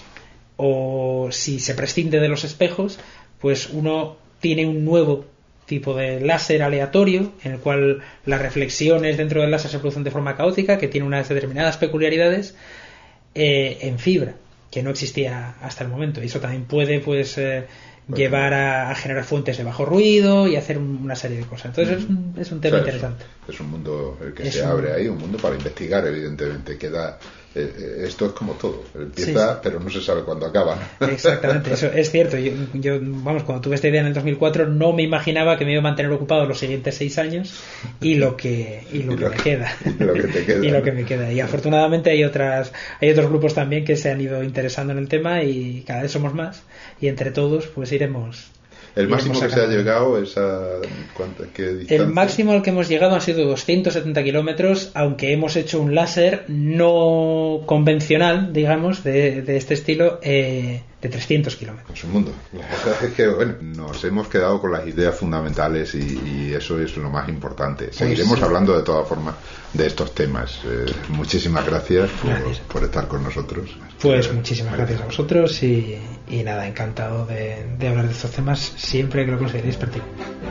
o si se prescinde de los espejos, pues uno tiene un nuevo tipo de láser aleatorio en el cual las reflexiones dentro del láser se producen de forma caótica, que tiene unas determinadas peculiaridades eh, en fibra que no existía hasta el momento, y eso también puede pues eh, pues llevar a, a generar fuentes de bajo ruido y hacer un, una serie de cosas. Entonces es un, es un tema, o sea, interesante. Es un, es un mundo el que es se un... abre ahí, un mundo para investigar, evidentemente. Queda eh, esto es como todo, empieza, sí, sí, pero no se sabe cuándo acaba. Exactamente, eso es cierto. Yo, yo, vamos, cuando tuve esta idea en el dos mil cuatro no me imaginaba que me iba a mantener ocupado los siguientes seis años y lo que y lo, y que, lo que me queda. Y lo que te queda. Y lo que me queda. Y afortunadamente hay otras hay otros grupos también que se han ido interesando en el tema, y cada vez somos más, y entre todos pues iremos. El máximo que se ha llegado es a ¿cuánto, qué distancia? El máximo al que hemos llegado han sido doscientos setenta kilómetros, aunque hemos hecho un láser no convencional, digamos, de, de este estilo, eh, de trescientos kilómetros. Es un mundo. La verdad es que bueno, nos hemos quedado con las ideas fundamentales, y, y eso es lo más importante. Seguiremos pues, sí. hablando de todas formas de estos temas. Eh, muchísimas gracias por, gracias por estar con nosotros. Pues muchísimas gracias a vosotros, y, y nada, encantado de, de hablar de estos temas siempre que lo consideréis pertinente.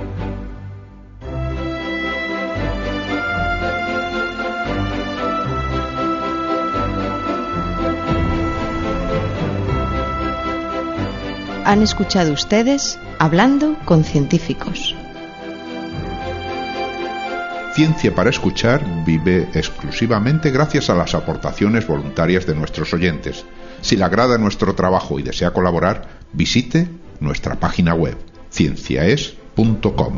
Han escuchado ustedes Hablando con Científicos. Ciencia para Escuchar vive exclusivamente gracias a las aportaciones voluntarias de nuestros oyentes. Si le agrada nuestro trabajo y desea colaborar, visite nuestra página web cienciaes punto com.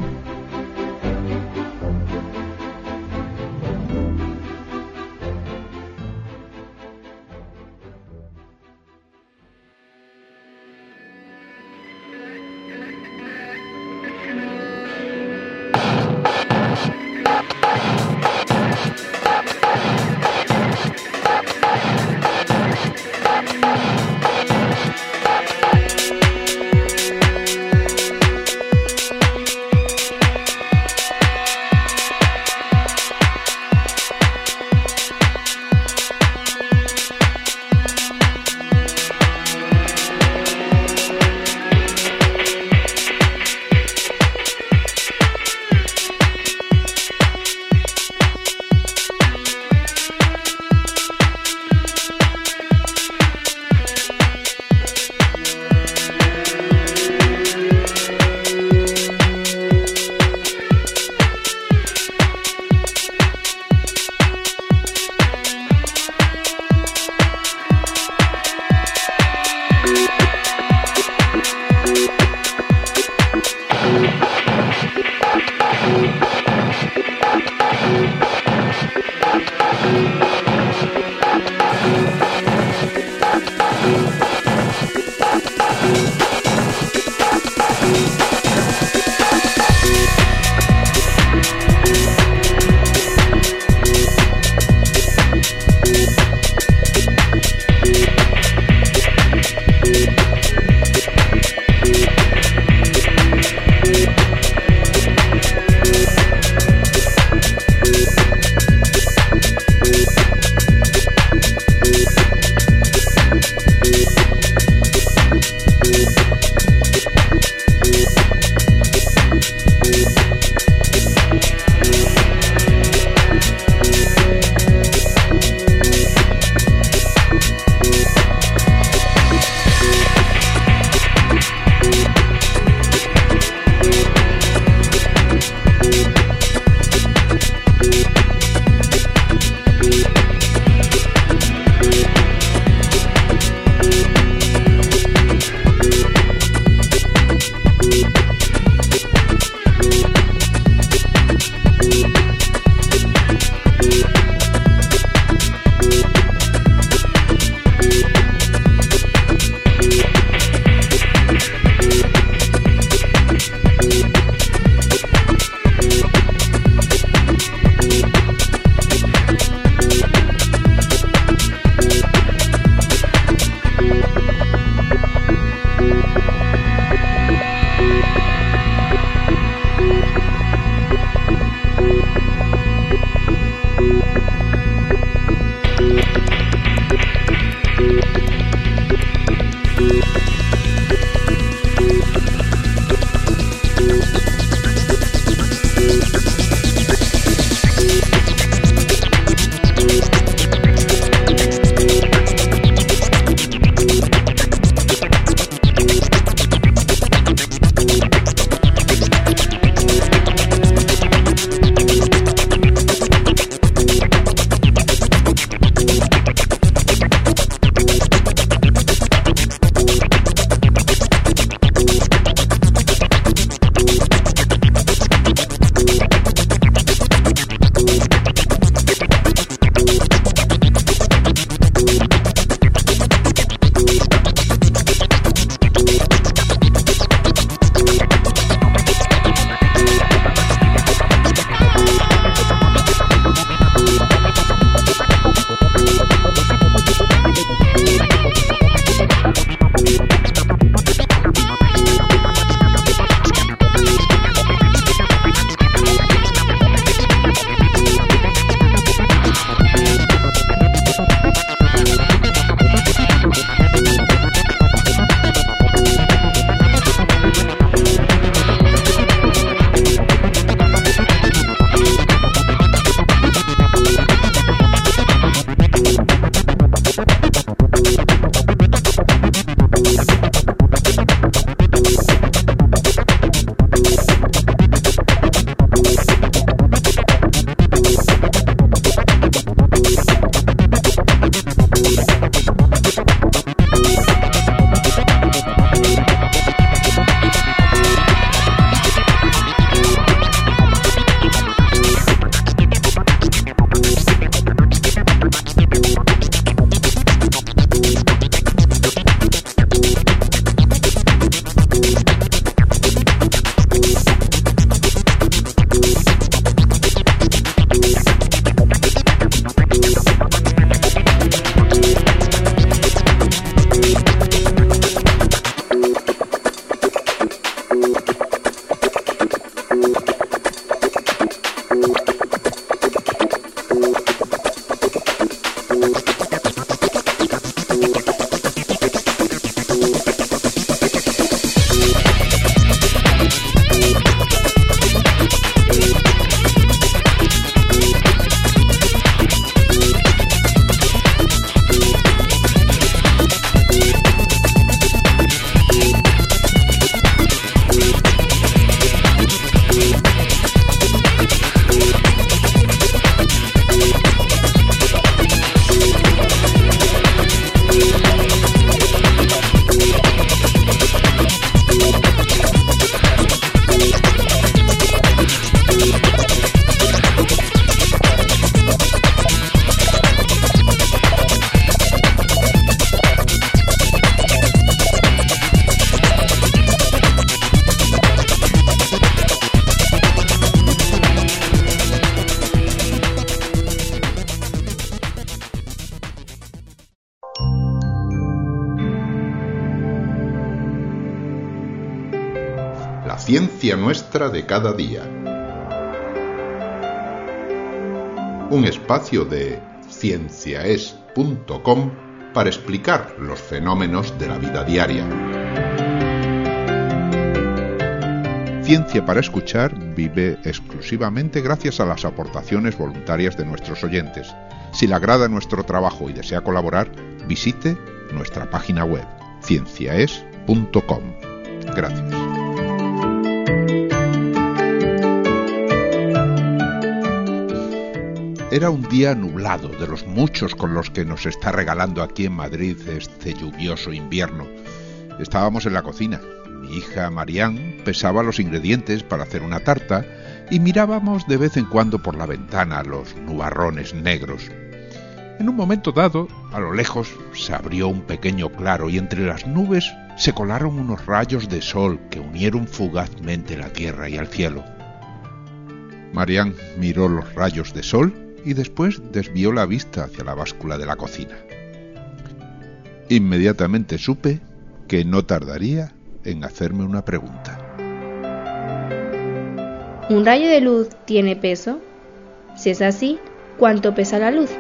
ciencia nuestra de cada día. Un espacio de ciencia es punto com para explicar los fenómenos de la vida diaria. Ciencia para Escuchar vive exclusivamente gracias a las aportaciones voluntarias de nuestros oyentes. Si le agrada nuestro trabajo y desea colaborar, visite nuestra página web ciencia es punto com. Gracias. Era un día nublado, de los muchos con los que nos está regalando aquí en Madrid este lluvioso invierno. Estábamos en la cocina. Mi hija Marianne pesaba los ingredientes para hacer una tarta y mirábamos de vez en cuando por la ventana los nubarrones negros. En un momento dado, a lo lejos, se abrió un pequeño claro y entre las nubes se colaron unos rayos de sol que unieron fugazmente la tierra y el cielo. Marianne miró los rayos de sol y después desvió la vista hacia la báscula de la cocina. Inmediatamente supe que no tardaría en hacerme una pregunta. ¿Un rayo de luz tiene peso? Si es así, ¿cuánto pesa la luz?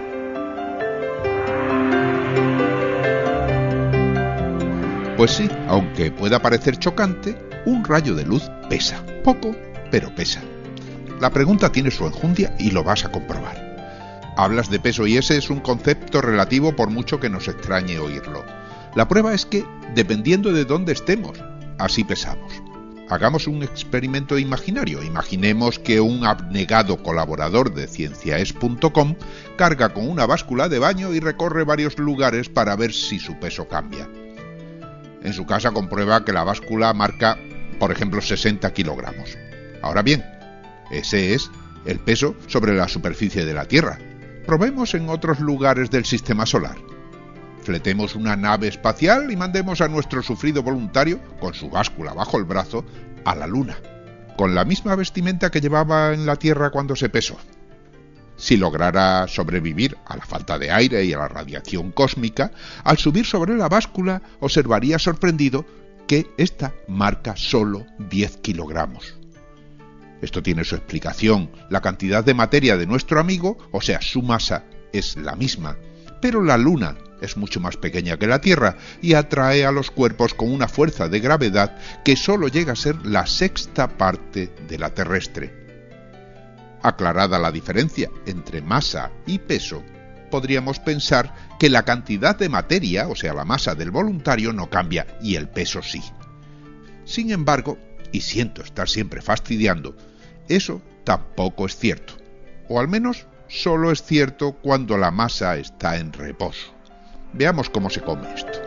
Pues sí, aunque pueda parecer chocante, un rayo de luz pesa. Poco, pero pesa. La pregunta tiene su enjundia y lo vas a comprobar. Hablas de peso y ese es un concepto relativo por mucho que nos extrañe oírlo. La prueba es que, dependiendo de dónde estemos, así pesamos. Hagamos un experimento imaginario. Imaginemos que un abnegado colaborador de ciencia es punto com carga con una báscula de baño y recorre varios lugares para ver si su peso cambia. En su casa comprueba que la báscula marca, por ejemplo, sesenta kilogramos. Ahora bien, ese es el peso sobre la superficie de la Tierra. Probemos en otros lugares del sistema solar. Fletemos una nave espacial y mandemos a nuestro sufrido voluntario, con su báscula bajo el brazo, a la Luna, con la misma vestimenta que llevaba en la Tierra cuando se pesó. Si lograra sobrevivir a la falta de aire y a la radiación cósmica, al subir sobre la báscula observaría sorprendido que ésta marca solo diez kilogramos. Esto tiene su explicación. La cantidad de materia de nuestro amigo, o sea, su masa, es la misma, pero la Luna es mucho más pequeña que la Tierra y atrae a los cuerpos con una fuerza de gravedad que solo llega a ser la sexta parte de la terrestre. Aclarada la diferencia entre masa y peso, podríamos pensar que la cantidad de materia, o sea, la masa del voluntario, no cambia y el peso sí. Sin embargo, y siento estar siempre fastidiando, eso tampoco es cierto, o al menos solo es cierto cuando la masa está en reposo. Veamos cómo se come esto.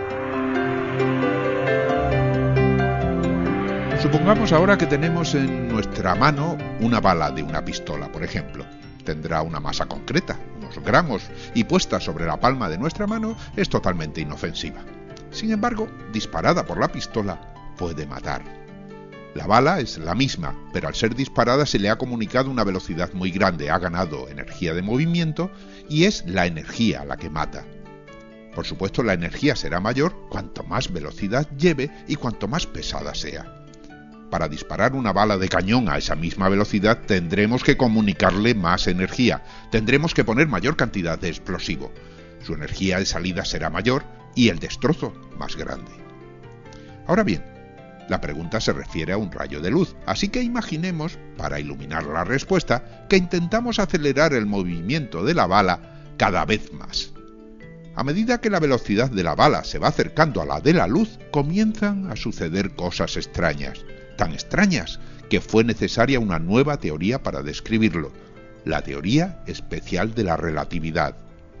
Supongamos ahora que tenemos en nuestra mano una bala de una pistola, por ejemplo. Tendrá una masa concreta, unos gramos, y puesta sobre la palma de nuestra mano es totalmente inofensiva. Sin embargo, disparada por la pistola, puede matar. La bala es la misma, pero al ser disparada se le ha comunicado una velocidad muy grande, ha ganado energía de movimiento y es la energía la que mata. Por supuesto, la energía será mayor cuanto más velocidad lleve y cuanto más pesada sea. Para disparar una bala de cañón a esa misma velocidad tendremos que comunicarle más energía, tendremos que poner mayor cantidad de explosivo. Su energía de salida será mayor y el destrozo más grande. Ahora bien, la pregunta se refiere a un rayo de luz, así que imaginemos, para iluminar la respuesta, que intentamos acelerar el movimiento de la bala cada vez más. A medida que la velocidad de la bala se va acercando a la de la luz, comienzan a suceder cosas extrañas, tan extrañas que fue necesaria una nueva teoría para describirlo, la teoría especial de la relatividad.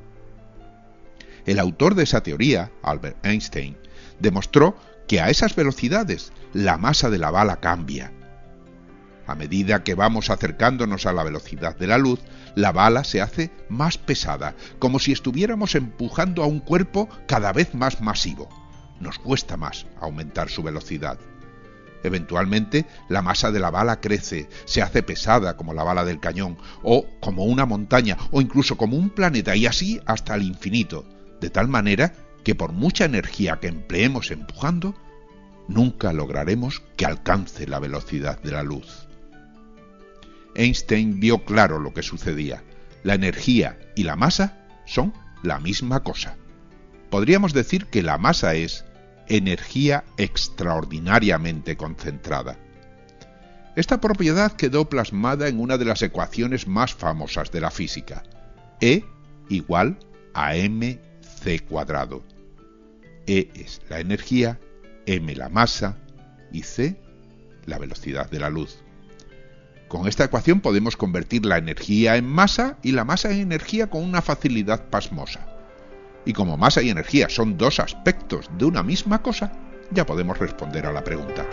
El autor de esa teoría, Albert Einstein, demostró que a esas velocidades la masa de la bala cambia. A medida que vamos acercándonos a la velocidad de la luz, la bala se hace más pesada, como si estuviéramos empujando a un cuerpo cada vez más masivo. Nos cuesta más aumentar su velocidad. Eventualmente, la masa de la bala crece, se hace pesada como la bala del cañón, o como una montaña, o incluso como un planeta, y así hasta el infinito, de tal manera que por mucha energía que empleemos empujando, nunca lograremos que alcance la velocidad de la luz. Einstein vio claro lo que sucedía. La energía y la masa son la misma cosa. Podríamos decir que la masa es energía extraordinariamente concentrada. Esta propiedad quedó plasmada en una de las ecuaciones más famosas de la física, E igual a mc cuadrado. E es la energía, m la masa y c la velocidad de la luz. Con esta ecuación podemos convertir la energía en masa y la masa en energía con una facilidad pasmosa. Y como masa y energía son dos aspectos de una misma cosa, ya podemos responder a la pregunta.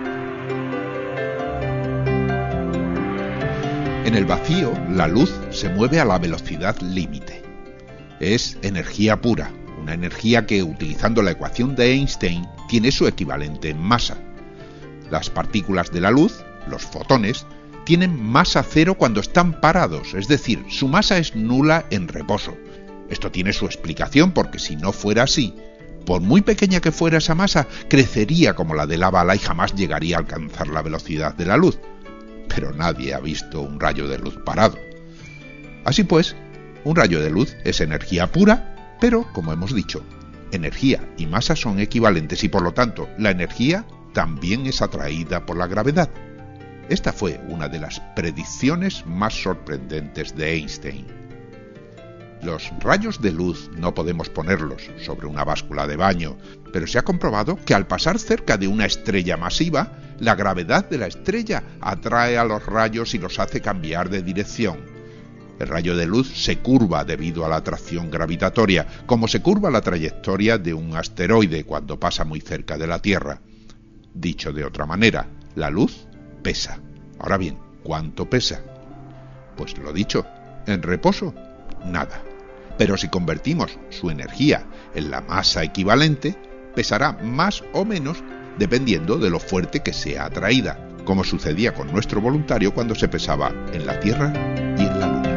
En el vacío, la luz se mueve a la velocidad límite. Es energía pura, una energía que, utilizando la ecuación de Einstein, tiene su equivalente en masa. Las partículas de la luz, los fotones, tienen masa cero cuando están parados, es decir, su masa es nula en reposo. Esto tiene su explicación porque si no fuera así, por muy pequeña que fuera esa masa, crecería como la de la bala y jamás llegaría a alcanzar la velocidad de la luz. Pero nadie ha visto un rayo de luz parado. Así pues, un rayo de luz es energía pura, pero, como hemos dicho, energía y masa son equivalentes y por lo tanto la energía también es atraída por la gravedad. Esta fue una de las predicciones más sorprendentes de Einstein. Los rayos de luz no podemos ponerlos sobre una báscula de baño, pero se ha comprobado que al pasar cerca de una estrella masiva, la gravedad de la estrella atrae a los rayos y los hace cambiar de dirección. El rayo de luz se curva debido a la atracción gravitatoria, como se curva la trayectoria de un asteroide cuando pasa muy cerca de la Tierra. Dicho de otra manera, la luz pesa. Ahora bien, ¿cuánto pesa? Pues lo dicho, en reposo, nada. Pero si convertimos su energía en la masa equivalente, pesará más o menos dependiendo de lo fuerte que sea atraída, como sucedía con nuestro voluntario cuando se pesaba en la Tierra y en la Luna.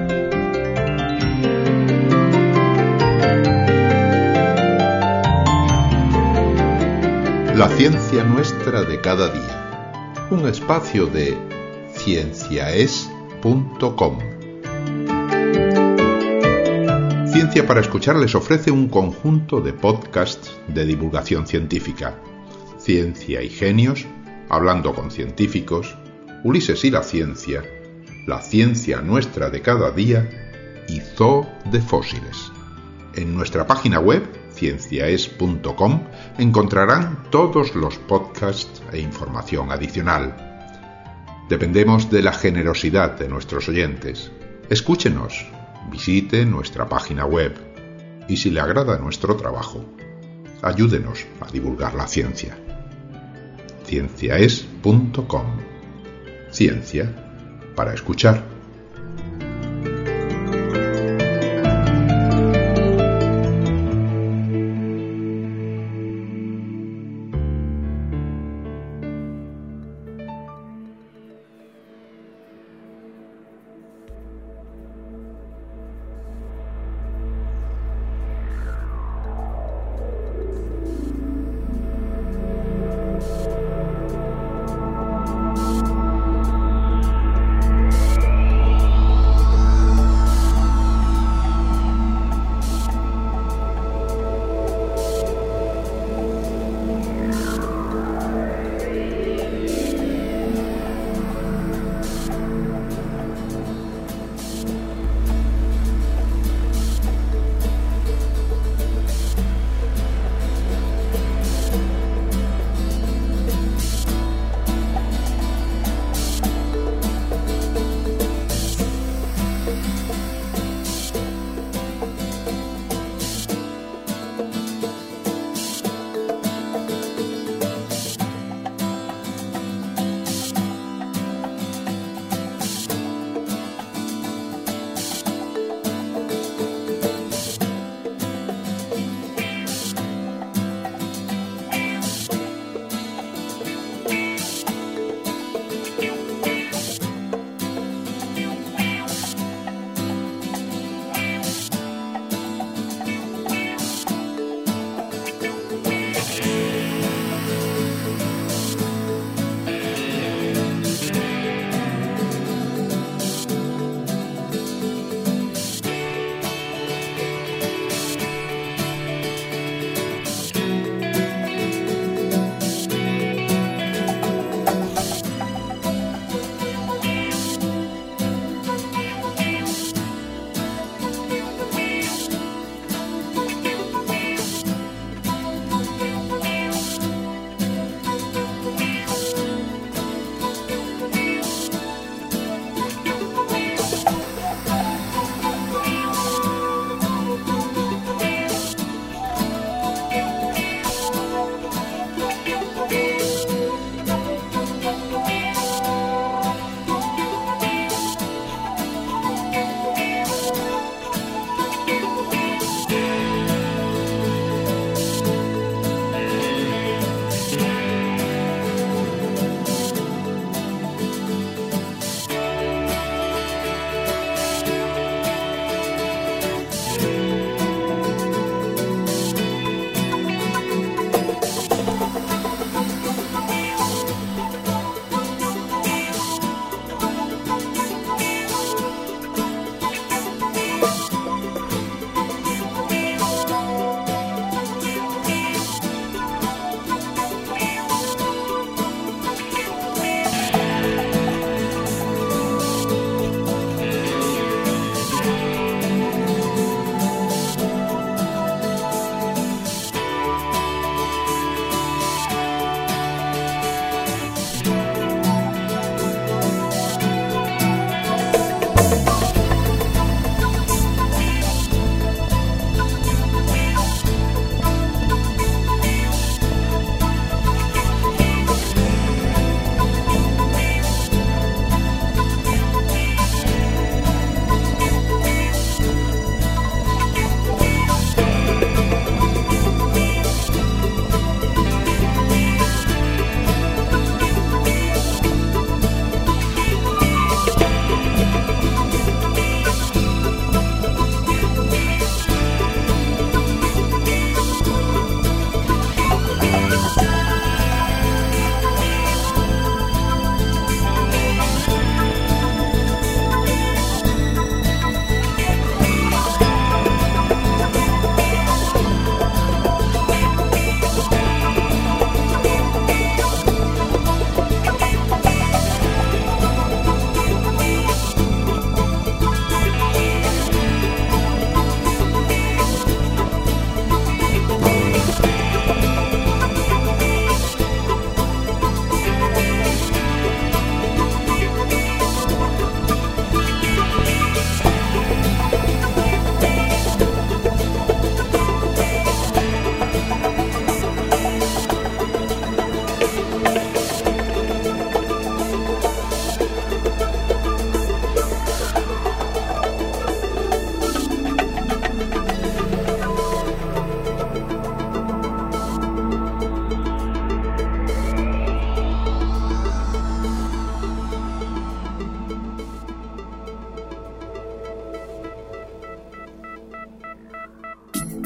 La ciencia nuestra de cada día. Un espacio de cienciaes punto com. Ciencia para Escuchar les ofrece un conjunto de podcasts de divulgación científica. Ciencia y Genios, Hablando con Científicos, Ulises y la Ciencia, La Ciencia Nuestra de Cada Día y Zoo de Fósiles. En nuestra página web, cienciaes punto com, encontrarán todos los podcasts e información adicional. Dependemos de la generosidad de nuestros oyentes. Escúchenos. Visite nuestra página web y si le agrada nuestro trabajo, ayúdenos a divulgar la ciencia. cienciaes punto com. Ciencia para escuchar.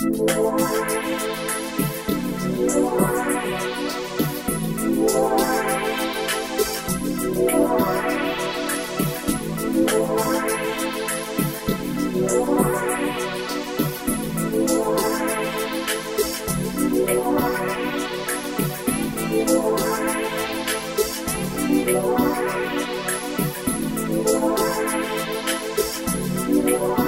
Thank you.